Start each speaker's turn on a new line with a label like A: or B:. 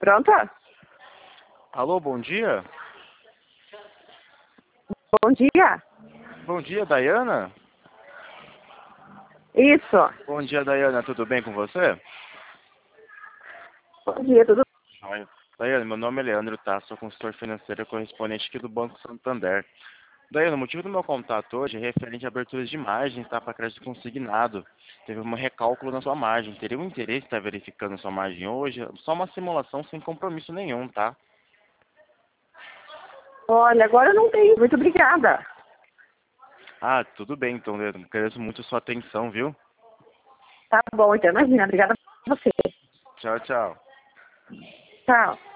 A: Pronta?
B: Alô, bom dia?
A: Bom dia.
B: Bom dia, Dayana?
A: Isso.
B: Bom dia, Dayana, tudo bem com você?
A: Bom dia, tudo
B: Joia. Dayana, meu nome é Leandro, tá? Sou consultor financeiro correspondente aqui do Banco Santander. Dayana, o motivo do meu contato hoje é referente a aberturas de margens, tá? Para crédito consignado. Teve um recálculo na sua margem. Teria um interesse em estar verificando a sua margem hoje? Só uma simulação sem compromisso nenhum, tá?
A: Olha, agora eu não tenho. Muito obrigada.
B: Ah, tudo bem, então, Leandro. Agradeço muito a sua atenção, viu?
A: Tá bom, então imagina. Obrigada a você.
B: Tchau, tchau.
A: Tchau.